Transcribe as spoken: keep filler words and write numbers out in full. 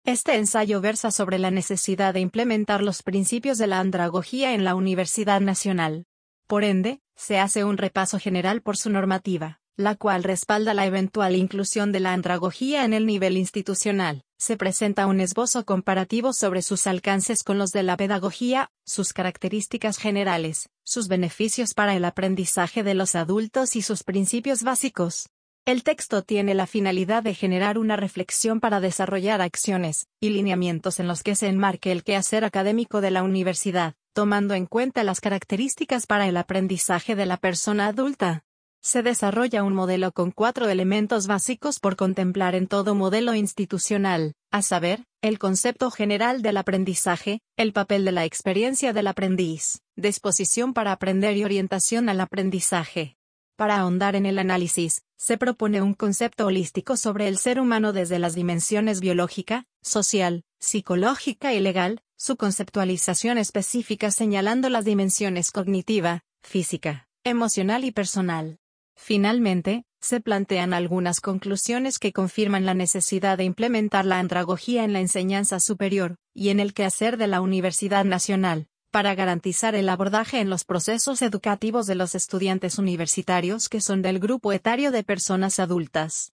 Este ensayo versa sobre la necesidad de implementar los principios de la andragogía en la Universidad Nacional. Por ende, se hace un repaso general por su normativa, la cual respalda la eventual inclusión de la andragogía en el nivel institucional. Se presenta un esbozo comparativo sobre sus alcances con los de la pedagogía, sus características generales, sus beneficios para el aprendizaje de los adultos y sus principios básicos. El texto tiene la finalidad de generar una reflexión para desarrollar acciones y lineamientos en los que se enmarque el quehacer académico de la universidad, tomando en cuenta las características para el aprendizaje de la persona adulta. Se desarrolla un modelo con cuatro elementos básicos por contemplar en todo modelo institucional, a saber, el concepto general del aprendizaje, el papel de la experiencia del aprendiz, disposición para aprender y orientación al aprendizaje. Para ahondar en el análisis, se propone un concepto holístico sobre el ser humano desde las dimensiones biológica, social, psicológica y legal, su conceptualización específica señalando las dimensiones cognitiva, física, emocional y personal. Finalmente, se plantean algunas conclusiones que confirman la necesidad de implementar la andragogía en la enseñanza superior y en el quehacer de la Universidad Nacional, para garantizar el abordaje en los procesos educativos de los estudiantes universitarios que son del grupo etario de personas adultas.